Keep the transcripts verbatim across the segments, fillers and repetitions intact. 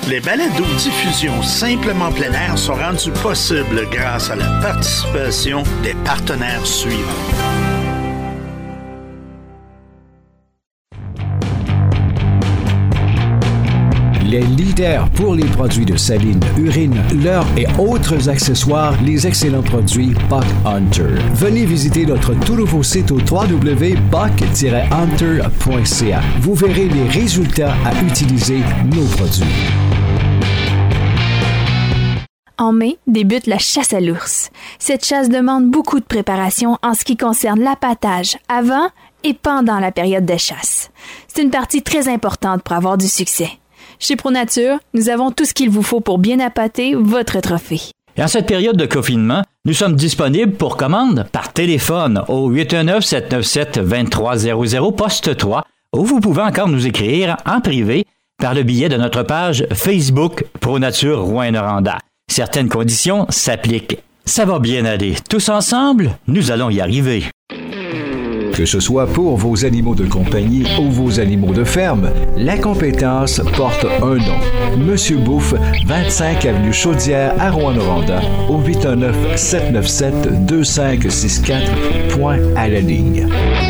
Les balados-diffusions Simplement plein air sont rendus possibles grâce à la participation des partenaires suivants. Les leaders pour les produits de saline, urine, leurre et autres accessoires, les excellents produits Buck Hunter. Venez visiter notre tout nouveau site au w w w point buck tiret hunter point c a. Vous verrez les résultats à utiliser nos produits. En mai, débute la chasse à l'ours. Cette chasse demande beaucoup de préparation en ce qui concerne l'appâtage avant et pendant la période de chasse. C'est une partie très importante pour avoir du succès. Chez ProNature, nous avons tout ce qu'il vous faut pour bien appâter votre trophée. Et en cette période de confinement, nous sommes disponibles pour commande par téléphone au huit un neuf, sept neuf sept, deux trois zéro zéro, poste trois, ou vous pouvez encore nous écrire en privé par le biais de notre page Facebook ProNature Rouyn-Noranda. Certaines conditions s'appliquent. Ça va bien aller. Tous ensemble, nous allons y arriver. Que ce soit pour vos animaux de compagnie ou vos animaux de ferme, la compétence porte un nom. Monsieur Bouffe, vingt-cinq avenue Chaudière à Rouyn-Noranda, au huit un neuf, sept neuf sept, deux cinq six quatre, point à la ligne.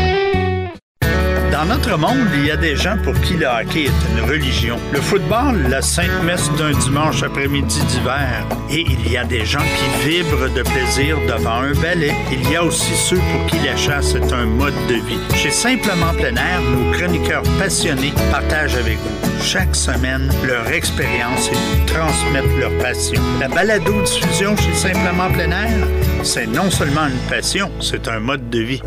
Dans notre monde, il y a des gens pour qui le hockey est une religion. Le football, la sainte messe d'un dimanche après-midi d'hiver. Et il y a des gens qui vibrent de plaisir devant un balai. Il y a aussi ceux pour qui la chasse est un mode de vie. Chez Simplement plein air, nos chroniqueurs passionnés partagent avec vous chaque semaine leur expérience et nous transmettent leur passion. La balado-diffusion chez Simplement plein air, c'est non seulement une passion, c'est un mode de vie.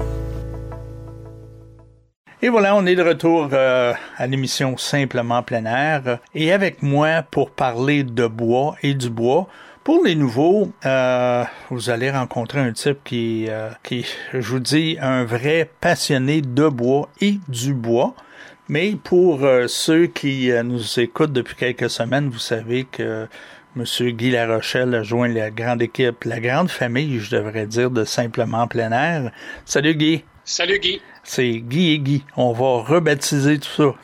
Et voilà, on est de retour euh, à l'émission Simplement plein air. Et avec moi pour parler de bois et du bois. Pour les nouveaux, euh, vous allez rencontrer un type qui, euh, qui, je vous dis, un vrai passionné de bois et du bois. Mais pour euh, ceux qui euh, nous écoutent depuis quelques semaines, vous savez que M. Guy Larochelle a joint la grande équipe, la grande famille, je devrais dire, de Simplement plein air. Salut Guy. Salut Guy. C'est Guy et Guy. On va rebaptiser tout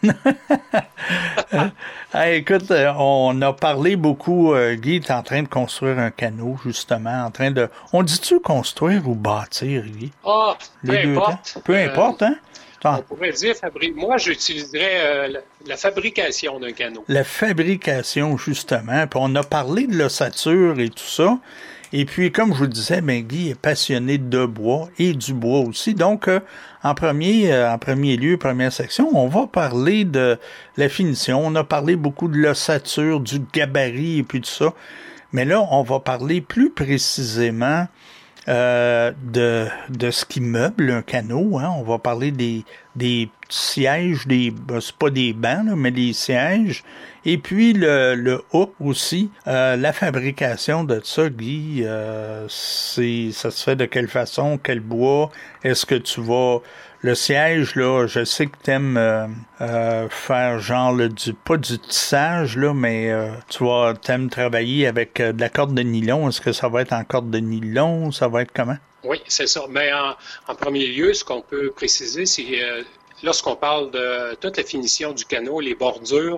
ça. Hey, écoute, on a parlé beaucoup. Euh, Guy est en train de construire un canot, justement. En train de. On dit-tu construire ou bâtir, Guy? Ah, peu Les importe. Deux peu importe, hein? Euh, on pourrait dire fabri... Moi, j'utiliserais euh, la, la fabrication d'un canot. La fabrication, justement. Puis on a parlé de l'ossature et tout ça. Et puis, comme je vous le disais, ben, Guy est passionné de bois et du bois aussi. Donc, euh, en premier, euh, en premier lieu, première section, on va parler de la finition. On a parlé beaucoup de l'ossature, du gabarit et puis tout ça. Mais là, on va parler plus précisément euh, de de ce qui meuble un canot. Hein. On va parler des des sièges, des ben, c'est pas des bancs, là, mais des sièges. Et puis le, le hook aussi, euh, la fabrication de ça, Guy, euh, c'est ça se fait de quelle façon, quel bois, est-ce que tu vas le siège là, je sais que t'aimes euh, euh, faire genre le, du pas du tissage là, mais euh, tu vas t'aimes travailler avec euh, de la corde de nylon. Est-ce que ça va être en corde de nylon, ça va être comment? Oui, c'est ça. Mais en, en premier lieu, ce qu'on peut préciser, c'est euh, lorsqu'on parle de toute la finition du canot, les bordures,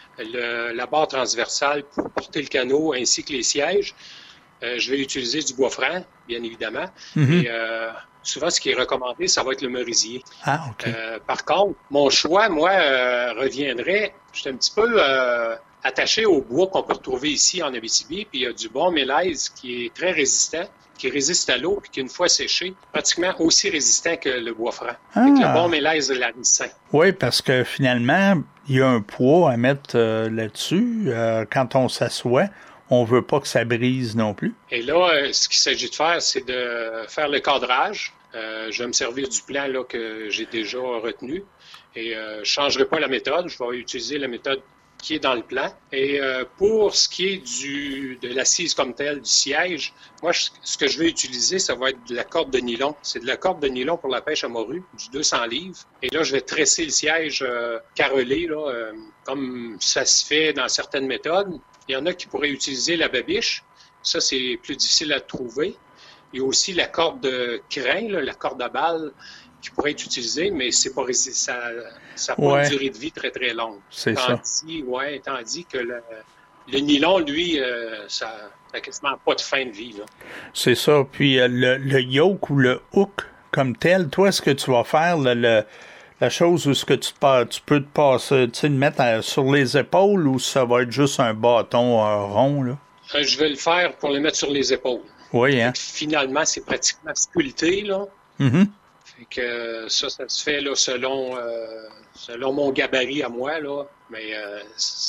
Le, la barre transversale pour porter le canot ainsi que les sièges. Euh, je vais utiliser du bois franc, bien évidemment. Mm-hmm. Et euh, souvent, ce qui est recommandé, ça va être le merisier. Ah, OK. Euh, par contre, mon choix, moi, euh, reviendrait, je suis un petit peu euh, attaché au bois qu'on peut retrouver ici en Abitibi, puis il y a du bon mélèze qui est très résistant, qui résiste à l'eau, puis qui, une fois séché, pratiquement aussi résistant que le bois franc. Ah. Avec le bon mélèze laricin. Oui, parce que finalement, il y a un poids à mettre euh, là-dessus. Euh, quand on s'assoit, on veut pas que ça brise non plus. Et là, euh, ce qu'il s'agit de faire, c'est de faire le cadrage. Euh, je vais me servir du plan là, que j'ai déjà retenu. Et euh, je ne changerai pas la méthode. Je vais utiliser la méthode qui est dans le plan. Et euh, pour ce qui est du de l'assise comme telle, du siège, moi, je, ce que je vais utiliser, ça va être de la corde de nylon. C'est de la corde de nylon pour la pêche à morue, du deux cents livres. Et là, je vais tresser le siège euh, carrelé, là, euh, comme ça se fait dans certaines méthodes. Il y en a qui pourraient utiliser la babiche. Ça, c'est plus difficile à trouver. Il y a aussi la corde de crin, là, la corde à balle, qui pourrait être utilisée, mais c'est pas ça, ça a pas ouais. une durée de vie très très longue. C'est tandis, ça. Ouais, tandis que le, le nylon, lui, euh, ça n'a quasiment pas de fin de vie. Là. C'est ça. Puis euh, le, le yoke ou le hook comme tel, toi, est-ce que tu vas faire le, le, la chose où est-ce que tu, te, tu peux te passer, tu sais, le mettre à, sur les épaules ou ça va être juste un bâton euh, rond, là? Euh, je vais le faire pour le mettre sur les épaules. Oui, hein? Finalement, c'est pratiquement sculpté, là. Mm-hmm. Fait que ça, ça se fait là, selon, euh, selon mon gabarit à moi, là. Mais euh,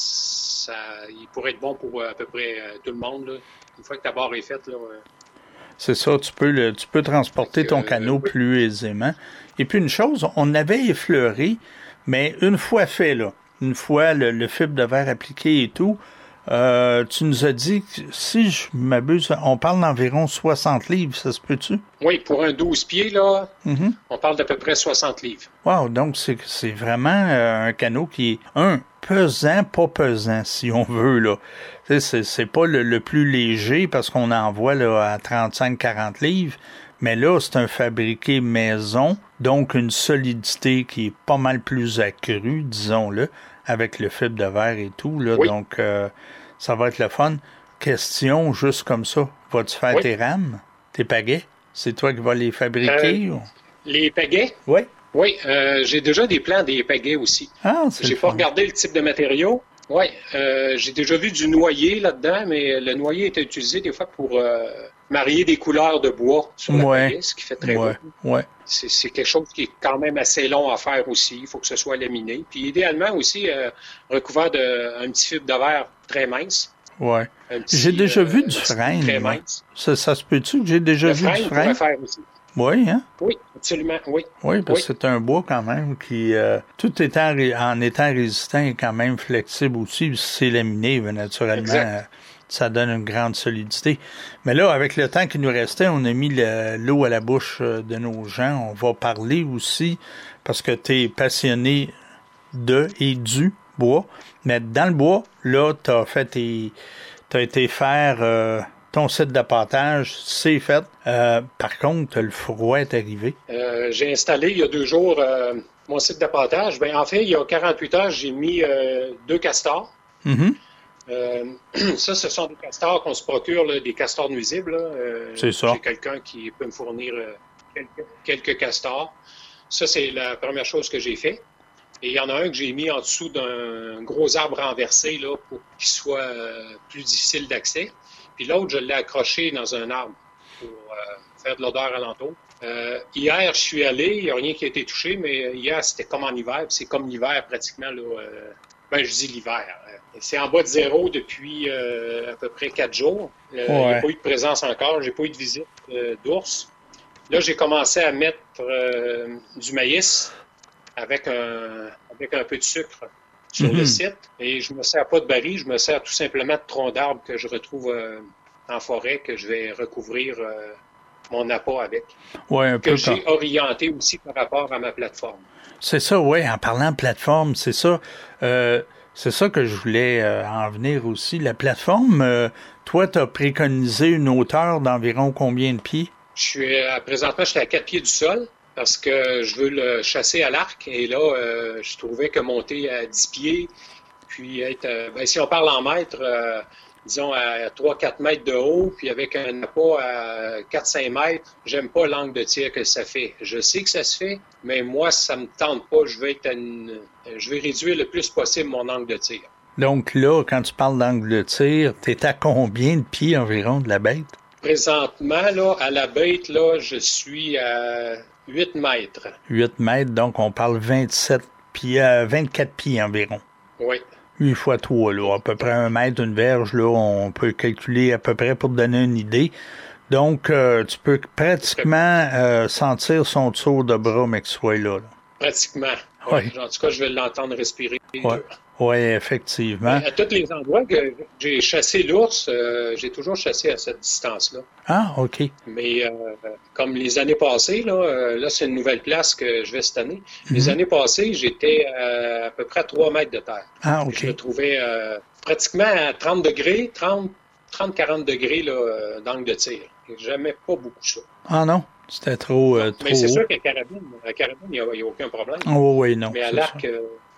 ça, il pourrait être bon pour à peu près euh, tout le monde, là. Une fois que ta barre est faite, là. Euh, C'est ça, tu peux le, tu peux transporter ton euh, canot oui. plus aisément. Et puis une chose, on avait effleuré, mais une fois fait, là, une fois le, le fibre de verre appliqué et tout, euh, tu nous as dit que, si je m'abuse, on parle d'environ soixante livres, ça se peut-tu? Oui, pour un douze pieds, là, Mm-hmm. on parle d'à peu près soixante livres. Wow, donc c'est, c'est vraiment euh, un canot qui est, un, pesant, pas pesant, si on veut, là. C'est, c'est pas le, le plus léger parce qu'on en voit là, à trente-cinq à quarante livres, mais là, c'est un fabriqué maison, donc une solidité qui est pas mal plus accrue, disons-le, avec le fibre de verre et tout, là, oui. donc euh, ça va être le fun. Question, juste comme ça, vas-tu faire oui. tes rames, tes pagaies? C'est toi qui vas les fabriquer? Euh, ou? Les pagaies? Oui. Oui, euh, j'ai déjà des plans des pagaies aussi. Ah, c'est J'ai le pas fun. regardé le type de matériau. Oui, euh, j'ai déjà vu du noyer là-dedans, mais le noyer était utilisé des fois pour euh, marier des couleurs de bois sur la ouais. pagaie, ce qui fait très ouais. beau. Ouais. C'est, c'est quelque chose qui est quand même assez long à faire aussi. Il faut que ce soit laminé. Puis idéalement aussi, euh, recouvert d'un petit fibre de verre très mince. Ouais. Petit, j'ai déjà euh, vu du très frêne. mince. Ça, ça se peut-tu que j'ai déjà Le vu frêne, du on pourrait frêne? faire aussi. Oui, hein? Oui, absolument, oui. Oui, parce oui. que c'est un bois quand même qui, euh, tout étant en étant résistant, est quand même flexible aussi. C'est laminé, naturellement, Exact. euh, ça donne une grande solidité. Mais là, avec le temps qui nous restait, on a mis le, l'eau à la bouche de nos gens. On va parler aussi, parce que tu es passionné de et du bois. Mais dans le bois, là, tu as fait tes, t'as été faire euh, ton site d'appâtage, c'est fait. Euh, par contre, le froid est arrivé. Euh, j'ai installé il y a deux jours euh, mon site d'appâtage. Ben, en fait, il y a quarante-huit heures, j'ai mis euh, deux castors. Mm-hmm. Euh, ça, ce sont des castors qu'on se procure, là, des castors nuisibles. Là. Euh, c'est ça. J'ai quelqu'un qui peut me fournir euh, quelques, quelques castors. Ça, c'est la première chose que j'ai fait. Et il y en a un que j'ai mis en dessous d'un gros arbre renversé là, pour qu'il soit euh, plus difficile d'accès. Puis l'autre, je l'ai accroché dans un arbre pour euh, faire de l'odeur alentour. Euh, hier, je suis allé, il n'y a rien qui a été touché, mais hier, c'était comme en hiver. C'est comme l'hiver pratiquement. Là, euh, ben, je dis l'hiver. C'est en bas de zéro depuis euh, à peu près quatre jours. Euh, ouais. Il n'y a pas eu de présence encore. J'ai pas eu de visite euh, d'ours. Là, j'ai commencé à mettre euh, du maïs avec un, avec un peu de sucre sur mm-hmm. le site. Et je me sers pas de baril, je me sers tout simplement de troncs d'arbres que je retrouve euh, en forêt, que je vais recouvrir euh, mon appât avec. Ouais, un que peu j'ai quand... orienté aussi par rapport à ma plateforme. C'est ça, oui, en parlant de plateforme, c'est ça. Euh, c'est ça que je voulais euh, en venir aussi. La plateforme, euh, toi, tu as préconisé une hauteur d'environ combien de pieds? Je suis euh, présentement, je suis à quatre pieds du sol. Parce que je veux le chasser à l'arc. Et là, euh, je trouvais que monter à dix pieds, puis être... Euh, ben, si on parle en mètres, euh, disons à trois à quatre mètres de haut, puis avec un appât à quatre à cinq mètres, j'aime pas l'angle de tir que ça fait. Je sais que ça se fait, mais moi, ça me tente pas. Je veux être à une, je veux réduire le plus possible mon angle de tir. Donc là, quand tu parles d'angle de tir, t'es à combien de pieds environ de la bête? Présentement, là, à la bête, là, je suis à huit mètres. huit mètres, donc on parle vingt-sept pieds, euh, vingt-quatre pieds environ. Oui. huit fois trois, là, à peu près un mètre, une verge, là, on peut calculer à peu près pour te donner une idée. Donc, euh, tu peux pratiquement euh, sentir son tour de bras, mais qu'il soit là, là. Pratiquement. Ouais. En tout cas, je vais l'entendre respirer. Ouais. Oui, effectivement. À tous les endroits que j'ai chassé l'ours, euh, j'ai toujours chassé à cette distance-là. Ah, OK. Mais euh, comme les années passées, là, euh, là, c'est une nouvelle place que je vais cette année. Mm-hmm. Les années passées, j'étais euh, à peu près à trois mètres de terre. Ah, OK. Je me trouvais euh, pratiquement à trente degrés, trente à quarante degrés là, d'angle de tir. J'aimais pas beaucoup ça. Ah non? C'était trop, euh, trop Mais c'est haut. sûr qu'à carabine, à carabine, il n'y a, a aucun problème. Oh, oui, non. Mais à l'arc, euh,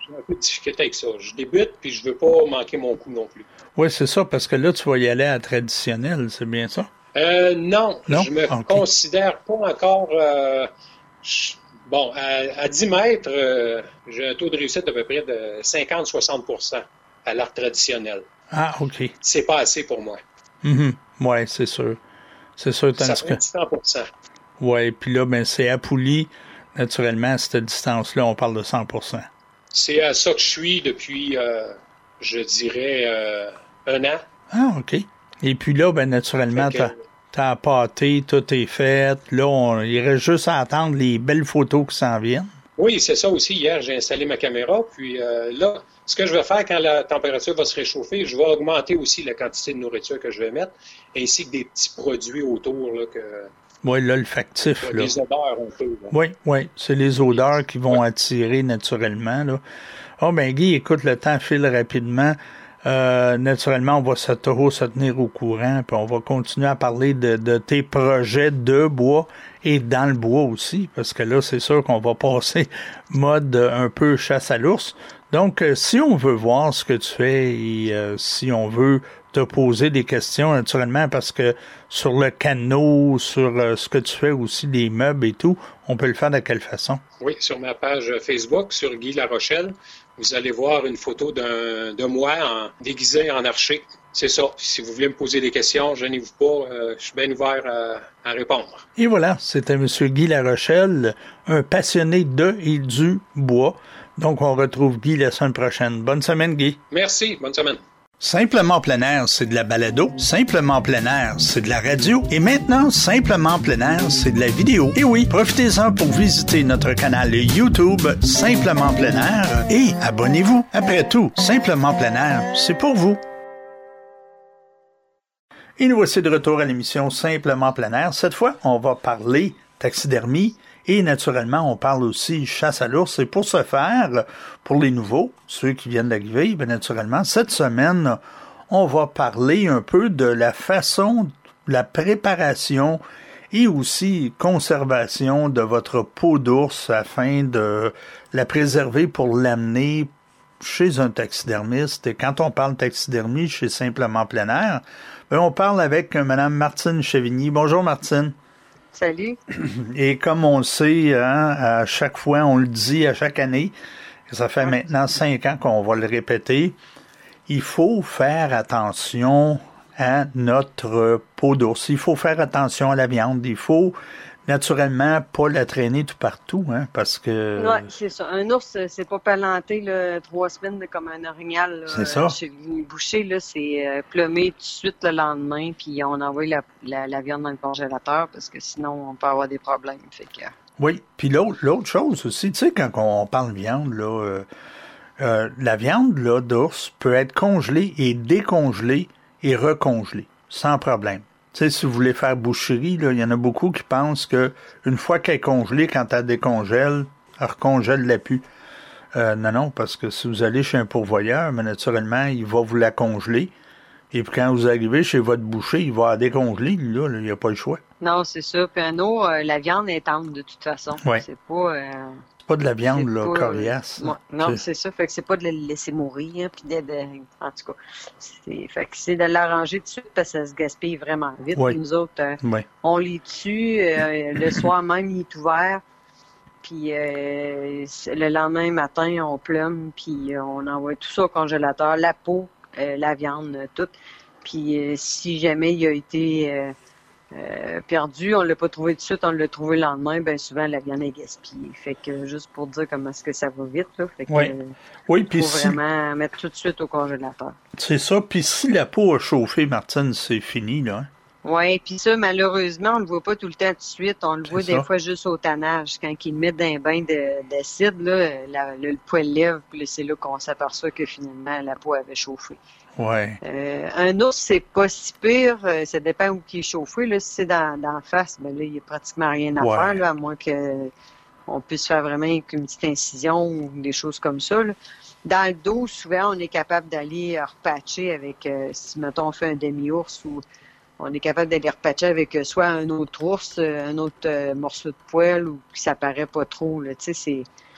j'ai un peu de difficulté avec ça. Je débute, puis je veux pas manquer mon coup non plus. Oui, c'est ça, parce que là, tu vas y aller à traditionnel, c'est bien ça? Euh, non, non, je me okay. considère pas encore... Euh, je, bon, à, à dix mètres, euh, j'ai un taux de réussite d'à peu près de cinquante à soixante pour cent à l'arc traditionnel. Ah, OK. C'est pas assez pour moi. Mm-hmm. Oui, c'est sûr. C'est sûr, ça tandis prend que... cent pour cent. Oui, puis là, ben, c'est à poulie. Naturellement, à cette distance-là, on parle de cent pour cent. C'est à ça que je suis depuis, euh, je dirais, euh, un an. Ah, OK. Et puis là, ben naturellement, que... t'as, t'as pâté, tout est fait. Là, on, il reste juste à attendre les belles photos qui s'en viennent. Oui, c'est ça aussi. Hier, j'ai installé ma caméra. Puis euh, là, ce que je vais faire quand la température va se réchauffer, je vais augmenter aussi la quantité de nourriture que je vais mettre, ainsi que des petits produits autour. Là, que... Oui, l'olfactif. Là. Les odeurs un peu. Là. Oui, oui. C'est les odeurs qui vont ouais. attirer naturellement. Là. Oh, ben Guy, écoute, le temps file rapidement. Euh, naturellement, on va se, se tenir au courant, puis on va continuer à parler de, de tes projets de bois et dans le bois aussi, parce que là, c'est sûr qu'on va passer mode un peu chasse à l'ours. Donc, euh, si on veut voir ce que tu fais et euh, si on veut te poser des questions, naturellement, parce que sur le canot, sur euh, ce que tu fais aussi, les meubles et tout, on peut le faire de quelle façon? Oui, sur ma page Facebook, sur Guy Larochelle, vous allez voir une photo d'un, de moi en, déguisé en archer. C'est ça. Si vous voulez me poser des questions, gênez-vous pas. Euh, je suis bien ouvert à, à répondre. Et voilà, c'était M. Guy Larochelle, un passionné de et du bois. Donc, on retrouve Guy la semaine prochaine. Bonne semaine, Guy. Merci. Bonne semaine. Simplement plein air, c'est de la balado. Simplement plein air, c'est de la radio. Et maintenant, Simplement plein air, c'est de la vidéo. Et oui, profitez-en pour visiter notre canal YouTube Simplement plein air et abonnez-vous. Après tout, Simplement plein air, c'est pour vous. Et nous voici de retour à l'émission Simplement plein air. Cette fois, on va parler taxidermie. Et naturellement, on parle aussi chasse à l'ours. Et pour ce faire, pour les nouveaux, ceux qui viennent d'arriver, bien naturellement, cette semaine, on va parler un peu de la façon, la préparation et aussi conservation de votre peau d'ours afin de la préserver pour l'amener chez un taxidermiste. Et quand on parle taxidermie chez Simplement plein air, bien, on parle avec Mme Martine Chevigny. Bonjour Martine. Salut. Et comme on le sait, hein, à chaque fois, on le dit à chaque année, ça fait maintenant cinq ans qu'on va le répéter, il faut faire attention à notre peau d'ours. Il faut faire attention à la viande. Il faut naturellement pas la traîner tout partout, hein, parce que... Oui, c'est ça. Un ours, c'est pas palanté là, trois semaines là, comme un orignal. Là, c'est ça. Chez les bouchers, là, c'est euh, plumé tout de suite le lendemain, puis on envoie la, la, la viande dans le congélateur, parce que sinon, on peut avoir des problèmes. Fait que... Oui, puis l'autre, l'autre chose aussi, tu sais, quand on parle viande, là, euh, euh, la viande là, d'ours peut être congelée et décongelée et recongelée, sans problème. Tu sais, si vous voulez faire boucherie, là, il y en a beaucoup qui pensent que une fois qu'elle est congelée, quand elle décongèle, elle recongèle la pu. Euh, non, non, parce que si vous allez chez un pourvoyeur, mais naturellement, il va vous la congeler. Et puis quand vous arrivez chez votre boucher, il va la décongeler, là, là il n'y a pas le choix. Non, c'est ça. Puis un eau, euh, la viande est tendre de toute façon. Ouais. C'est pas... Euh... pas de la viande, là, pas, coriace. Euh, non, c'est... c'est ça. Fait que c'est pas de la laisser mourir, puis de, de, en tout cas, c'est, fait que c'est de l'arranger tout de suite parce que ça se gaspille vraiment vite. Oui. Puis nous autres, euh, oui. on les tue, euh, le soir même, il est ouvert, puis euh, le lendemain matin, on plume, puis on envoie tout ça au congélateur, la peau, euh, la viande, tout. Puis euh, si jamais il a été... Euh, Euh, perdu, on l'a pas trouvé tout de suite, on l'a trouvé le lendemain, bien souvent la viande est gaspillée. Fait que juste pour dire comment est-ce que ça va vite, là. Fait que oui. euh, oui, puis faut si... vraiment mettre tout de suite au congélateur. C'est ça, puis si la peau a chauffé, Martine, c'est fini, là. Hein? Oui, puis ça, malheureusement, on le voit pas tout le temps tout de suite, on le c'est voit ça. Des fois juste au tannage. Quand ils le mettent dans un bain de, d'acide, là, la, le, le poil lève, puis c'est là qu'on s'aperçoit que finalement la peau avait chauffé. Ouais. Euh, un ours, c'est pas si pire. Euh, ça dépend où il est chauffé. Là, si c'est dans, dans la face, ben là, il n'y a pratiquement rien à ouais. faire, là, à moins que on puisse faire vraiment une petite incision ou des choses comme ça. Là. Dans le dos, souvent, on est capable d'aller repatcher avec, euh, si mettons, on fait un demi-ours ou on est capable d'aller repatcher avec euh, soit un autre ours, euh, un autre euh, morceau de poil ou que ça paraît pas trop. Là, tu sais, c'est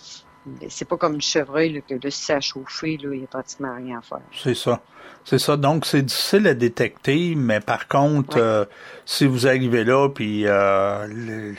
c'est pas comme le chevreuil, là, que là, si ça a chauffé, là, il n'y a pratiquement rien à faire. C'est ça. C'est ça. Donc, c'est difficile à détecter, mais par contre, ouais. euh, si vous arrivez là, puis euh, le,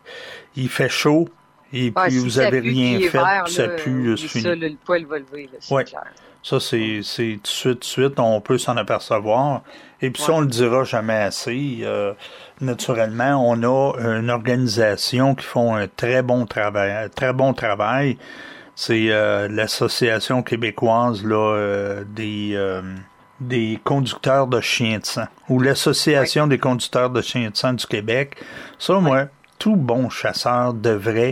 il fait chaud, et ah, puis si vous avez rien fait, vert, puis ça là, pue, c'est fini. Ça, là, le poil va lever, là, c'est ouais. clair. Ça, c'est, c'est tout de suite, tout de suite, on peut s'en apercevoir. Et puis ouais. ça, on le dira jamais assez. Euh, naturellement, on a une organisation qui font un très bon travail, un très bon travail. C'est euh, l'Association québécoise là, euh, des, euh, des conducteurs de chiens de sang, ou l'Association ouais. des conducteurs de chiens de sang du Québec. Ça, ouais. moi, tout bon chasseur devrait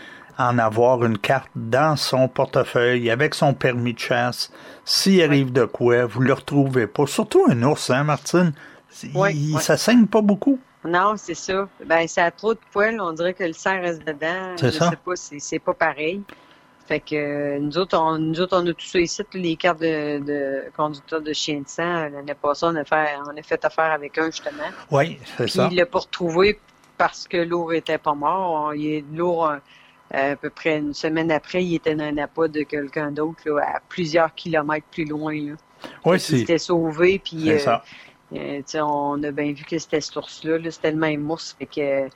en avoir une carte dans son portefeuille avec son permis de chasse. S'il arrive de quoi, vous le retrouvez pas. Surtout un ours, hein, Martine? Oui, il, oui. Ça saigne pas beaucoup. Non, c'est ça. Ben, ça a trop de poils, on dirait que le sang reste dedans. C'est Je ça. sais pas, c'est, c'est pas pareil. Fait que euh, nous autres, on, nous autres, on a tout ça ici, les cartes de, de conducteurs de chiens de sang. L'année passée, on a fait, on a fait affaire avec un, justement. Oui, c'est Puis ça. il l'a pas retrouvé parce que l'ours était pas mort. Il est l'ours, euh, à peu près une semaine après, il était dans un appât de quelqu'un d'autre, là, à plusieurs kilomètres plus loin, là. Oui, c'est. Il s'était sauvé, puis c'est euh, ça. Euh, on a bien vu que c'était cet ours-là, là, c'était le même ours, fait que euh,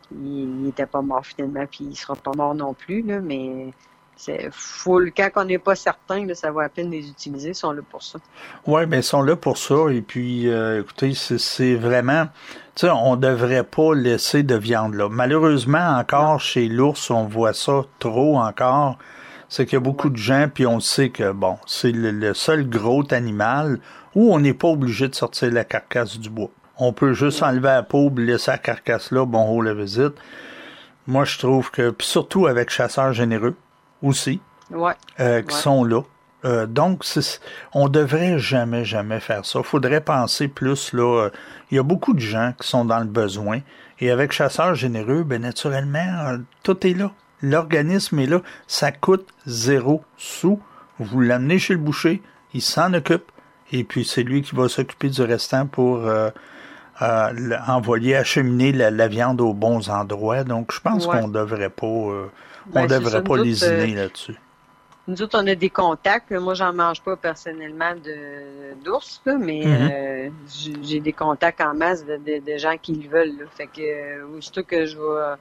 il n'était pas mort finalement, puis il sera pas mort non plus, là, mais c'est full. Quand on n'est pas certain, là, ça vaut à peine les utiliser, ils sont là pour ça. Oui, mais ils sont là pour ça, et puis euh, écoutez, c'est, c'est vraiment, tu sais, on devrait pas laisser de viande là. Malheureusement, encore non. Chez l'ours, on voit ça trop encore. C'est qu'il y a beaucoup ouais. de gens, puis on sait que, bon, c'est le, le seul gros animal où on n'est pas obligé de sortir la carcasse du bois. On peut juste ouais. enlever la peau, laisser la carcasse là, bon, on la visite. Moi, je trouve que, puis surtout avec chasseurs généreux aussi, ouais. euh, qui ouais. sont là. Euh, donc, c'est, on devrait jamais, jamais faire ça. Il faudrait penser plus, là, il euh, y a beaucoup de gens qui sont dans le besoin, et avec chasseurs généreux, ben naturellement, euh, tout est là. L'organisme est là, ça coûte zéro sous. Vous l'amenez chez le boucher, il s'en occupe, et puis c'est lui qui va s'occuper du restant pour euh, euh, envoyer, acheminer la, la viande aux bons endroits. Donc, je pense ouais. qu'on devrait pas, euh, on ben, devrait ça, pas lésiner euh, là-dessus. Nous autres, on a des contacts. Moi, j'en mange pas personnellement de, d'ours, là, mais mm-hmm. euh, j'ai, j'ai des contacts en masse de, de, de gens qui le veulent. Là. Fait que, euh, aussitôt que je vais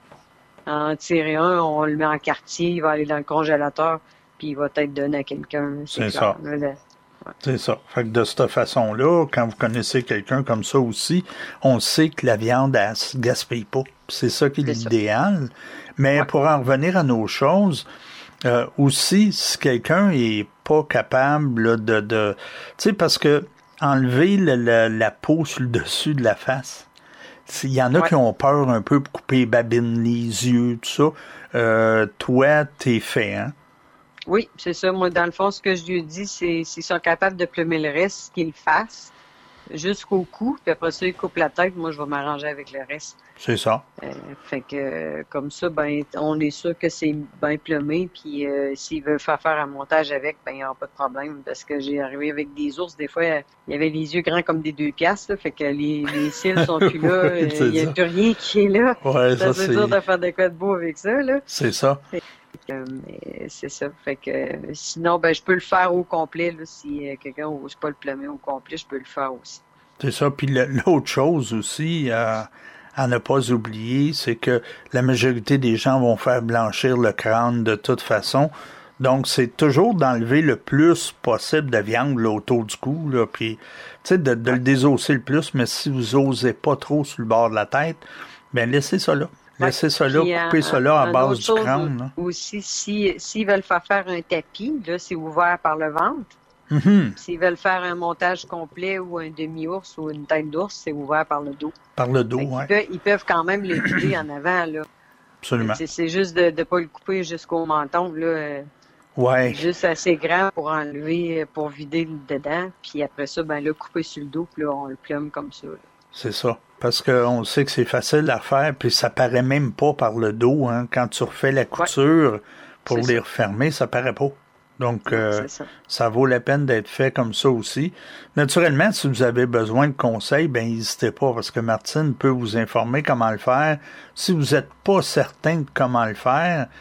en tirer un, on le met en quartier, il va aller dans le congélateur, puis il va être donné à quelqu'un. C'est, c'est ça. Là, là. Ouais. C'est ça. Fait que de cette façon-là, quand vous connaissez quelqu'un comme ça aussi, on sait que la viande, elle se gaspille pas. C'est ça qui est, c'est l'idéal. Ça. Mais ouais. pour en revenir à nos choses, euh, aussi, si quelqu'un est pas capable là, de... de tu sais, parce que enlever le, le, la peau sur le dessus de la face, il y en a ouais. qui ont peur un peu pour couper les babines, les yeux, tout ça. Euh, toi, t'es fait, hein? Oui, c'est ça. Moi, dans le fond, ce que je lui dis, c'est s'ils sont capables de plumer le reste, qu'ils le fassent jusqu'au cou, puis après ça, ils coupent la tête. Moi, je vais m'arranger avec le reste. C'est ça. Euh, fait que, euh, comme ça, ben, on est sûr que c'est bien plumé, puis euh, s'ils veulent faire faire un montage avec, ben, il n'y aura pas de problème, parce que j'ai arrivé avec des ours, des fois, il y avait les yeux grands comme des deux piastres, là, fait que les, les cils sont plus là, il n'y a plus rien qui est là. Ouais, ça, ça c'est dur de faire des quoi de beau avec ça, là. C'est ça. Fait que, mais c'est ça. Fait que, sinon, ben, je peux le faire au complet, là, si euh, quelqu'un n'ose pas le plumer au complet, je peux le faire aussi. C'est ça. Puis l'autre chose aussi, euh, à ne pas oublier, c'est que la majorité des gens vont faire blanchir le crâne de toute façon. Donc, c'est toujours d'enlever le plus possible de viande là, autour du cou, là, puis, tu sais, de, de le désosser le plus, mais si vous osez pas trop sur le bord de la tête, ben laissez ça là. Laissez ça là, coupez ça là à base du crâne. Là. Aussi, si, s'ils veulent faire faire un tapis, là, c'est ouvert par le ventre. Mm-hmm. S'ils veulent faire un montage complet ou un demi-ours ou une tête d'ours, c'est ouvert par le dos. Par le dos, oui. Ils peuvent, ils peuvent quand même le couper en avant, là. Absolument. C'est, c'est juste de ne pas le couper jusqu'au menton, là. Ouais. Juste assez grand pour enlever, pour vider le dedans. Puis après ça, ben là, couper sur le dos, puis là, on le plume comme ça, là. C'est ça. Parce qu'on sait que c'est facile à faire, puis ça paraît même pas par le dos, hein. Quand tu refais la couture ouais. pour c'est les ça. refermer, ça paraît pas. Donc, euh, ça. ça vaut la peine d'être fait comme ça aussi. Naturellement, si vous avez besoin de conseils, ben n'hésitez pas, parce que Martine peut vous informer comment le faire. Si vous n'êtes pas certain de comment le faire,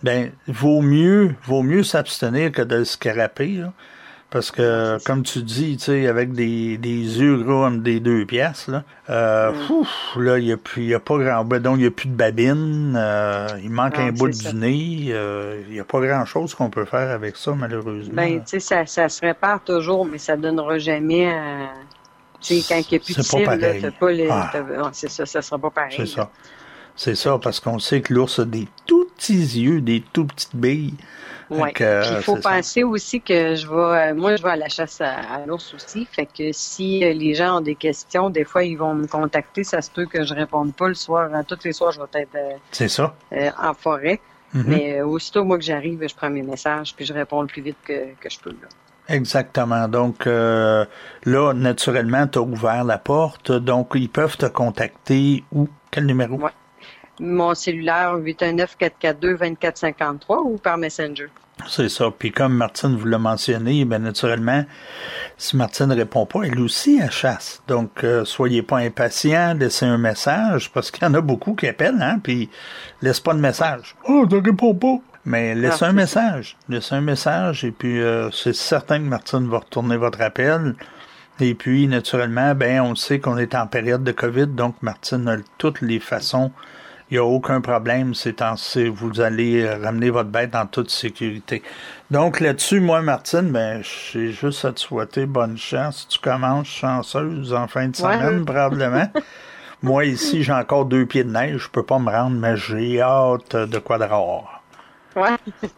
Ben, vaut mieux, vaut mieux s'abstenir que de le scraper, là. Parce que, comme tu dis, tu sais, avec des, des yeux gros comme des deux pièces, là, euh, mm. ouf, là, il n'y a plus, il y a pas grand, donc il n'y a plus de babine, euh, il manque non, un bout ça. du nez, euh, il n'y a pas grand chose qu'on peut faire avec ça, malheureusement. Ben, tu sais, ça, ça se répare toujours, mais ça donnera jamais, euh, tu sais, quand il n'y a plus de cils, là, t'as pas les, ah. t'as, non, c'est ça, ça sera pas pareil. C'est ça. C'est ça, parce qu'on sait que l'ours a des tout petits yeux, des tout petites billes. Oui. Il faut penser ça. aussi que je vais, euh, moi, je vais à la chasse à, à l'ours aussi. Fait que si euh, les gens ont des questions, des fois, ils vont me contacter. Ça se peut que je réponde pas le soir. Hein, tous les soirs, je vais être euh, C'est ça. Euh, en forêt. Mm-hmm. Mais euh, aussitôt, moi, que j'arrive, je prends mes messages puis je réponds le plus vite que, que je peux. Là. Exactement. Donc, euh, là, naturellement, tu as ouvert la porte. Donc, ils peuvent te contacter où? Quel numéro? Oui. Mon cellulaire huit un neuf, quatre quatre deux, deux quatre cinq trois ou par Messenger. C'est ça. Puis comme Martine vous l'a mentionné, bien naturellement, si Martine ne répond pas, elle aussi elle chasse. Donc, euh, soyez pas impatients, laissez un message, parce qu'il y en a beaucoup qui appellent, hein, puis laisse pas de message. Oh, tu réponds pas. Mais laissez ah, un message. Ça. Laissez un message, et puis euh, c'est certain que Martine va retourner votre appel. Et puis, naturellement, ben on sait qu'on est en période de COVID, donc Martine a toutes les façons. Il n'y a aucun problème, c'est en, c'est, vous allez ramener votre bête en toute sécurité. Donc là-dessus, moi, Martine, ben, j'ai juste à te souhaiter bonne chance. Tu commences chanceuse en fin de semaine, ouais. probablement. Moi, ici, j'ai encore deux pieds de neige, je peux pas me rendre, mais j'ai hâte de quoi de rare. Ouais.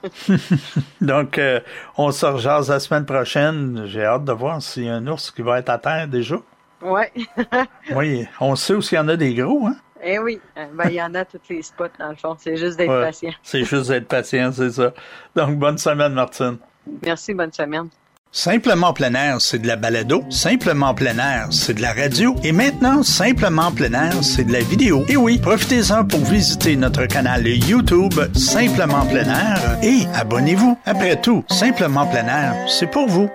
Donc, euh, on se rejase la semaine prochaine. J'ai hâte de voir s'il y a un ours qui va être à terre déjà. Ouais. Oui, on sait où s'il y en a des gros, hein? Eh oui, ben, il y en a tous les spots, dans le fond. C'est juste d'être ouais, patient. C'est juste d'être patient, c'est ça. Donc, bonne semaine, Martine. Merci, bonne semaine. Simplement plein air, c'est de la balado. Simplement plein air, c'est de la radio. Et maintenant, Simplement plein air, c'est de la vidéo. Et oui, profitez-en pour visiter notre canal YouTube Simplement plein air et abonnez-vous. Après tout, Simplement plein air, c'est pour vous.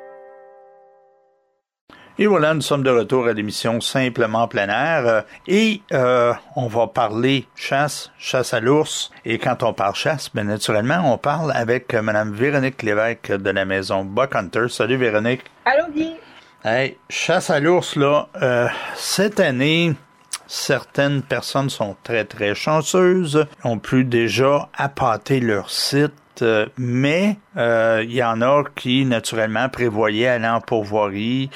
Et voilà, nous sommes de retour à l'émission Simplement plein air et euh, on va parler chasse, chasse à l'ours. Et quand on parle chasse, bien naturellement, on parle avec Mme Véronique Lévesque de la maison Buck Hunter. Salut Véronique. Allô Guy. Hey, chasse à l'ours, là, euh, cette année, certaines personnes sont très très chanceuses, ont pu déjà appâter leur site. Euh, mais il euh, y en a qui, naturellement, prévoyaient aller en pourvoirie.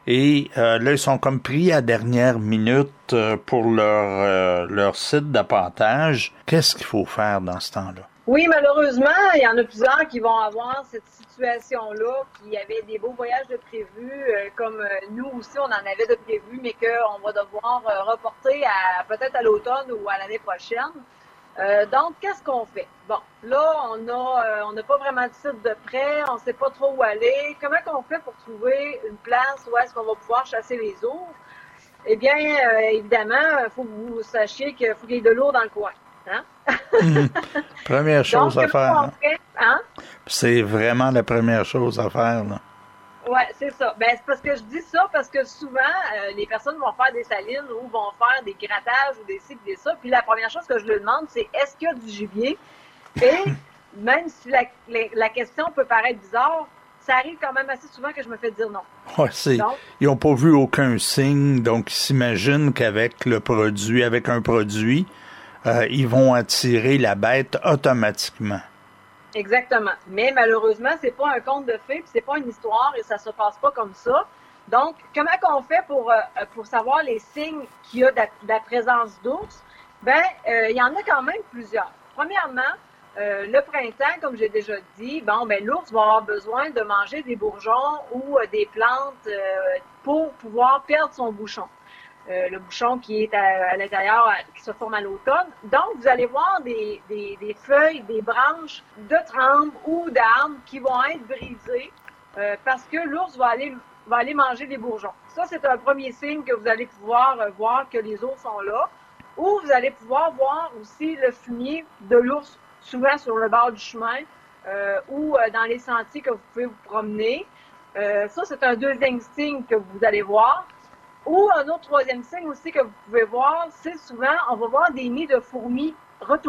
Et euh, là, ils sont comme pris à dernière minute euh, pour leur euh, leur site d'appâtage. Qu'est-ce qu'il faut faire dans ce temps-là? Oui, malheureusement, il y en a plusieurs qui vont avoir cette situation-là, qui avaient des beaux voyages de prévus, euh, comme euh, nous aussi, on en avait de prévus, mais qu'on va devoir euh, reporter à peut-être à l'automne ou à l'année prochaine. Euh, donc, qu'est-ce qu'on fait? Bon, là, on a, euh, on n'a pas vraiment de site de prêt, on ne sait pas trop où aller. Comment qu'on fait pour trouver une place où est-ce qu'on va pouvoir chasser les ours? Eh bien, euh, évidemment, il faut que vous sachiez qu'il faut qu'il y ait de l'eau dans le coin. Hein? Mmh. Première chose donc, à faire. Hein? Fait, hein? C'est vraiment la première chose à faire, là. Oui, c'est ça. Ben, c'est parce que je dis ça parce que souvent, euh, les personnes vont faire des salines ou vont faire des grattages ou des ci des ça. Puis la première chose que je leur demande, c'est est-ce qu'il y a du gibier? Et même si la, la, la question peut paraître bizarre, ça arrive quand même assez souvent que je me fais dire non. Ouais, c'est. Donc, ils n'ont pas vu aucun signe, donc ils s'imaginent qu'avec le produit, avec un produit, euh, ils vont attirer la bête automatiquement. Exactement. Mais malheureusement, c'est pas un conte de fées, puis c'est pas une histoire et ça se passe pas comme ça. Donc, comment qu'on fait pour, euh, pour savoir les signes qu'il y a de la, de la présence d'ours? Ben, euh, il y en a quand même plusieurs. Premièrement, euh, le printemps, comme j'ai déjà dit, bon, ben, l'ours va avoir besoin de manger des bourgeons ou euh, des plantes euh, pour pouvoir perdre son bouchon. Euh, le bouchon qui est à, à l'intérieur, qui se forme à l'automne. Donc, vous allez voir des, des, des feuilles, des branches de trembles ou d'arbres qui vont être brisées euh, parce que l'ours va aller, va aller manger des bourgeons. Ça, c'est un premier signe que vous allez pouvoir euh, voir que les ours sont là. Ou vous allez pouvoir voir aussi le fumier de l'ours, souvent sur le bord du chemin euh, ou euh, dans les sentiers que vous pouvez vous promener. Euh, ça, c'est un deuxième signe que vous allez voir. Ou un autre troisième signe aussi que vous pouvez voir, c'est souvent, on va voir des nids de fourmis retournés.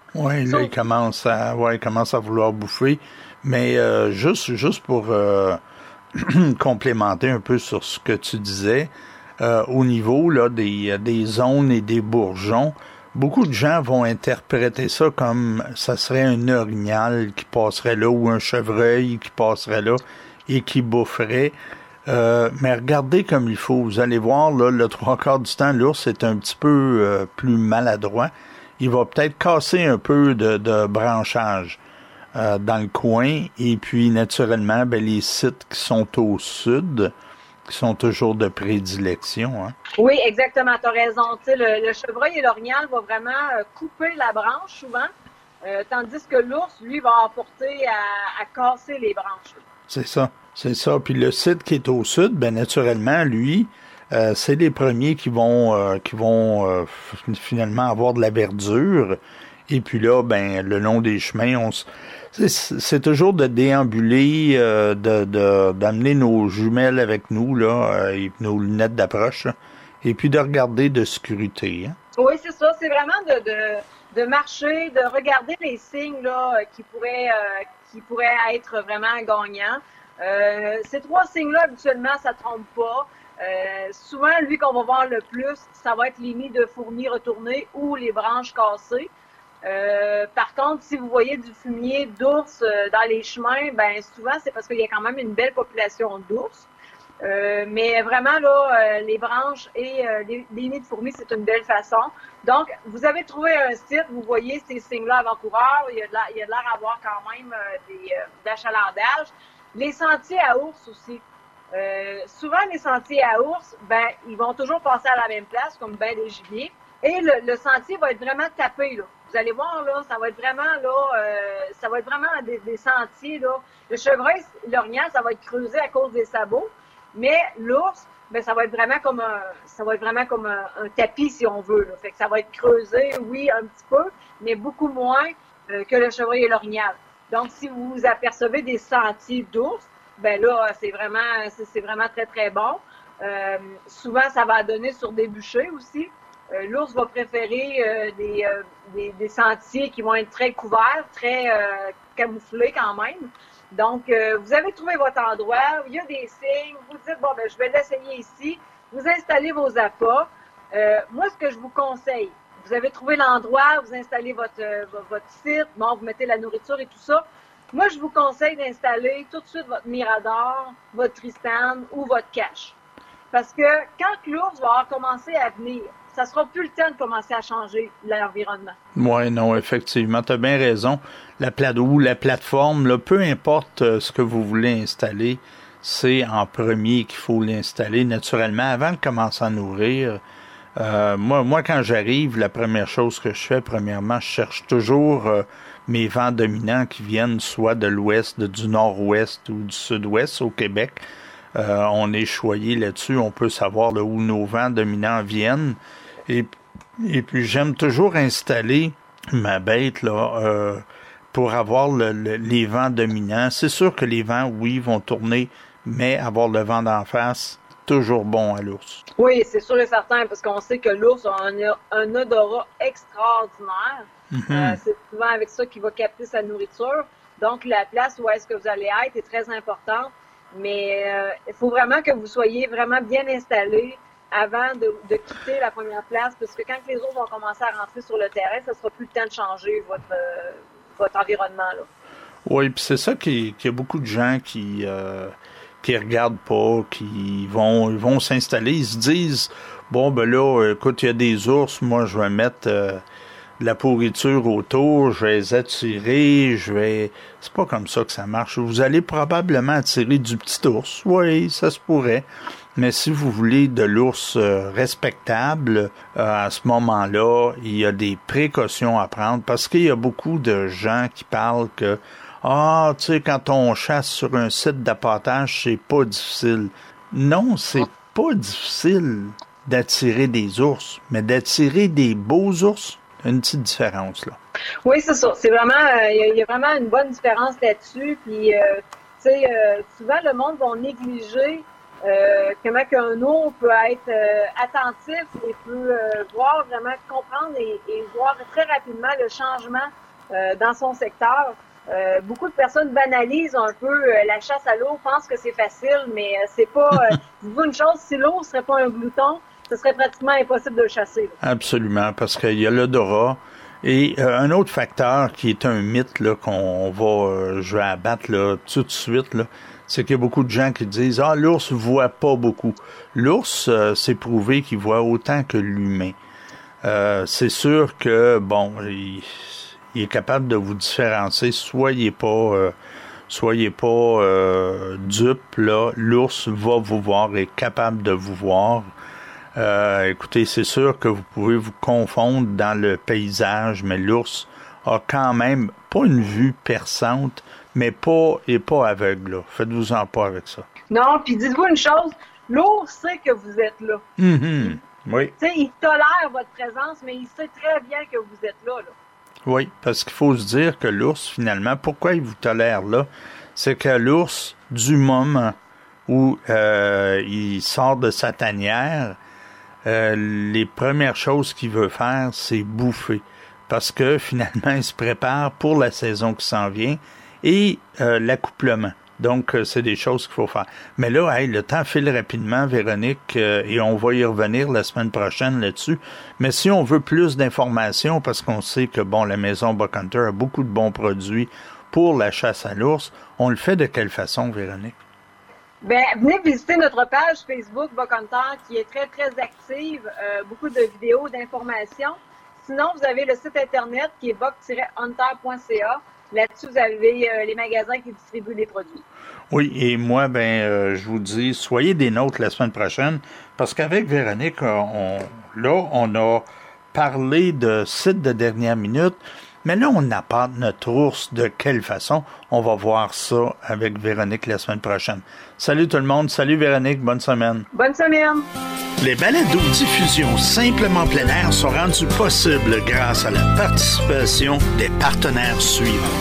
Oui, là, il commence à, ouais, il commence à vouloir bouffer. Mais euh, juste, juste pour euh, complémenter un peu sur ce que tu disais, euh, au niveau là des, des aulnes et des bourgeons, beaucoup de gens vont interpréter ça comme ça serait un orignal qui passerait là ou un chevreuil qui passerait là et qui boufferait. Euh, mais regardez comme il faut. Vous allez voir, là, le trois quarts du temps, l'ours est un petit peu euh, plus maladroit. Il va peut-être casser un peu de, de branchage euh, dans le coin. Et puis, naturellement, ben, les sites qui sont au sud, qui sont toujours de prédilection. Hein. Oui, exactement. Tu as raison. Tu sais, le, le chevreuil et l'orignal vont vraiment euh, couper la branche souvent, euh, tandis que l'ours, lui, va apporter à, à casser les branches. C'est ça. C'est ça. Puis le site qui est au sud, ben naturellement, lui, euh, c'est les premiers qui vont euh, qui vont euh, finalement avoir de la verdure. Et puis là, ben le long des chemins, on s... c'est, c'est toujours de déambuler, euh, de, de d'amener nos jumelles avec nous là, euh, et nos lunettes d'approche, là, et puis de regarder, de scruter. Hein? Oui, c'est ça. C'est vraiment de, de de marcher, de regarder les signes là qui pourraient euh, qui pourraient être vraiment gagnants. Euh, ces trois signes-là, habituellement, ça ne trompe pas. Euh, souvent, lui qu'on va voir le plus, ça va être les nids de fourmis retournés ou les branches cassées. Euh, par contre, si vous voyez du fumier d'ours euh, dans les chemins, ben souvent, c'est parce qu'il y a quand même une belle population d'ours. Euh, mais vraiment, là, euh, les branches et euh, les, les nids de fourmis, c'est une belle façon. Donc, vous avez trouvé un site, vous voyez ces signes-là avant-coureurs, il y a de l'air, il y a de l'air à avoir quand même euh, des, euh, d'achalandage. Les sentiers à ours aussi. Euh, souvent, les sentiers à ours, ben, ils vont toujours passer à la même place, comme ben des gibiers. Et le, le sentier va être vraiment tapé, là. Vous allez voir, là, ça va être vraiment, là, euh, ça va être vraiment des, des sentiers, là. Le chevreuil, l'orignal, ça va être creusé à cause des sabots. Mais l'ours, ben, ça va être vraiment comme un, ça va être vraiment comme un, un tapis, si on veut, là. Fait que ça va être creusé, oui, un petit peu, mais beaucoup moins euh, que le chevreuil et l'orignal. Donc, si vous apercevez des sentiers d'ours, ben là, c'est vraiment, c'est, c'est vraiment très, très bon. Euh, souvent, ça va donner sur des bûchers aussi. Euh, l'ours va préférer euh, des, euh, des, des sentiers qui vont être très couverts, très euh, camouflés quand même. Donc, euh, vous avez trouvé votre endroit, il y a des signes, vous dites, bon, ben je vais l'essayer ici. Vous installez vos appâts. Euh, moi, ce que je vous conseille, vous avez trouvé l'endroit, vous installez votre, euh, votre site, bon, vous mettez la nourriture et tout ça. Moi, je vous conseille d'installer tout de suite votre mirador, votre Tristan ou votre cache. Parce que quand l'ours va avoir commencé à venir, ça sera plus le temps de commencer à changer l'environnement. Oui, non, effectivement, tu as bien raison. La plate ou la plateforme, là, peu importe ce que vous voulez installer, c'est en premier qu'il faut l'installer naturellement avant de commencer à nourrir. Euh, moi, moi, quand j'arrive, la première chose que je fais, premièrement, je cherche toujours euh, mes vents dominants qui viennent soit de l'ouest, de, du nord-ouest ou du sud-ouest au Québec. Euh, on est choyé là-dessus, on peut savoir là, où nos vents dominants viennent. Et, et puis, j'aime toujours installer ma bête là euh, pour avoir le, le, les vents dominants. C'est sûr que les vents, oui, vont tourner, mais avoir le vent d'en face, toujours bon à l'ours. Oui, c'est sûr et certain, parce qu'on sait que l'ours a un, un odorat extraordinaire. Mm-hmm. Euh, c'est souvent avec ça qu'il va capter sa nourriture. Donc, la place où est-ce que vous allez être est très importante. Mais euh, il faut vraiment que vous soyez vraiment bien installés avant de, de quitter la première place, parce que quand les autres vont commencer à rentrer sur le terrain, ça sera plus le temps de changer votre, euh, votre environnement, là. Oui, puis c'est ça qu'il y a beaucoup de gens qui euh, qui regardent pas, qui vont ils vont s'installer, ils se disent bon ben là, écoute, il y a des ours, moi je vais mettre euh, de la pourriture autour, je vais les attirer, je vais... C'est pas comme ça que ça marche. Vous allez probablement attirer du petit ours, oui, ça se pourrait. Mais si vous voulez de l'ours euh, respectable, euh, à ce moment-là, il y a des précautions à prendre parce qu'il y a beaucoup de gens qui parlent que ah, tu sais, quand on chasse sur un site d'appâtage, c'est pas difficile. Non, c'est pas difficile d'attirer des ours, mais d'attirer des beaux ours, une petite différence, là. Oui, c'est ça. C'est vraiment, il euh, y, y a vraiment une bonne différence là-dessus. Puis, euh, tu sais, euh, souvent, le monde va négliger euh, comment qu'un ours peut être euh, attentif et peut euh, voir vraiment, comprendre et, et voir très rapidement le changement euh, dans son secteur. Euh, beaucoup de personnes banalisent un peu euh, la chasse à l'ours, pensent que c'est facile, mais euh, c'est pas... Euh, dites-vous une chose, si l'ours serait pas un glouton, ce serait pratiquement impossible de le chasser. Là. Absolument, parce qu'il y a l'odorat. Et euh, un autre facteur qui est un mythe là qu'on va, euh, je vais abattre là, tout de suite, là, c'est qu'il y a beaucoup de gens qui disent « Ah, l'ours voit pas beaucoup. » L'ours, euh, c'est prouvé qu'il voit autant que l'humain. Euh, c'est sûr que, bon, il, il est capable de vous différencier. Soyez pas, euh, soyez pas euh, dupe, là. L'ours va vous voir, est capable de vous voir. Euh, écoutez, c'est sûr que vous pouvez vous confondre dans le paysage, mais l'ours a quand même pas une vue perçante, mais pas et pas aveugle. Là. Faites-vous-en pas avec ça. Non, puis dites-vous une chose, l'ours sait que vous êtes là. Mm-hmm. Oui. Tu sais, il tolère votre présence, mais il sait très bien que vous êtes là, là. Oui, parce qu'il faut se dire que l'ours, finalement, pourquoi il vous tolère là? C'est que l'ours, du moment où euh, il sort de sa tanière, Euh, les premières choses qu'il veut faire, c'est bouffer. Parce que, finalement, il se prépare pour la saison qui s'en vient et euh, l'accouplement. Donc, euh, c'est des choses qu'il faut faire. Mais là, hey, le temps file rapidement, Véronique, euh, et on va y revenir la semaine prochaine là-dessus. Mais si on veut plus d'informations, parce qu'on sait que, bon, la maison Buck Hunter a beaucoup de bons produits pour la chasse à l'ours, on le fait de quelle façon, Véronique? Ben, venez visiter notre page Facebook Buck Hunter qui est très, très active. Euh, beaucoup de vidéos, d'informations. Sinon, vous avez le site Internet qui est buck tiret hunter point c a. Là-dessus, vous avez euh, les magasins qui distribuent les produits. Oui, et moi, ben, euh, je vous dis, soyez des nôtres la semaine prochaine, parce qu'avec Véronique, on, là, on a parlé de sites de dernière minute, mais là, on apporte notre ours de quelle façon? On va voir ça avec Véronique la semaine prochaine. Salut tout le monde. Salut Véronique. Bonne semaine. Bonne semaine. Les balados-diffusions Simplement plein air sont rendues possibles grâce à la participation des partenaires suivants.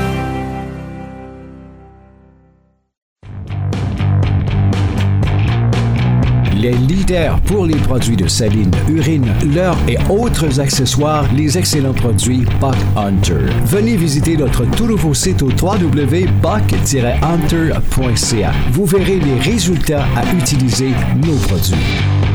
Les leaders pour les produits de saline, urine, leurre et autres accessoires, les excellents produits Buck Hunter. Venez visiter notre tout nouveau site au w w w point buck tiret hunter point c a. Vous verrez les résultats à utiliser nos produits.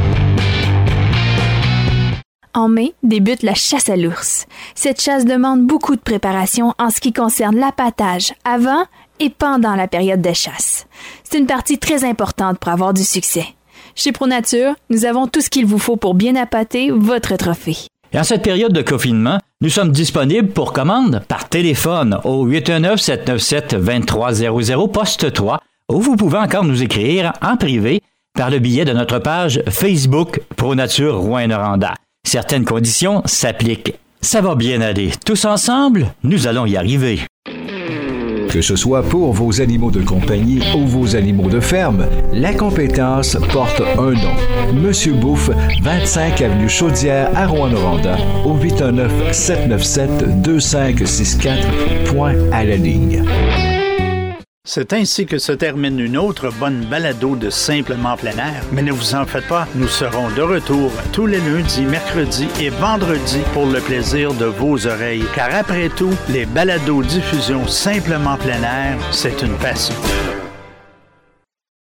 En mai, débute la chasse à l'ours. Cette chasse demande beaucoup de préparation en ce qui concerne l'appâtage avant et pendant la période de chasse. C'est une partie très importante pour avoir du succès. Chez ProNature, nous avons tout ce qu'il vous faut pour bien appâter votre trophée. Et en cette période de confinement, nous sommes disponibles pour commande par téléphone au huit un neuf, sept neuf sept, deux trois zéro zéro, poste trois, ou vous pouvez encore nous écrire en privé par le biais de notre page Facebook ProNature Rouyn-Noranda. Certaines conditions s'appliquent. Ça va bien aller. Tous ensemble, nous allons y arriver. Que ce soit pour vos animaux de compagnie ou vos animaux de ferme, la compétence porte un nom. Monsieur Bouffe, vingt-cinq avenue Chaudière à Rouyn-Noranda, au huit un neuf, sept neuf sept, deux cinq six quatre, point à la ligne. C'est ainsi que se termine une autre bonne balado de Simplement plein air. Mais ne vous en faites pas, nous serons de retour tous les lundis, mercredis et vendredis pour le plaisir de vos oreilles. Car après tout, les balados diffusions Simplement plein air, c'est une passion.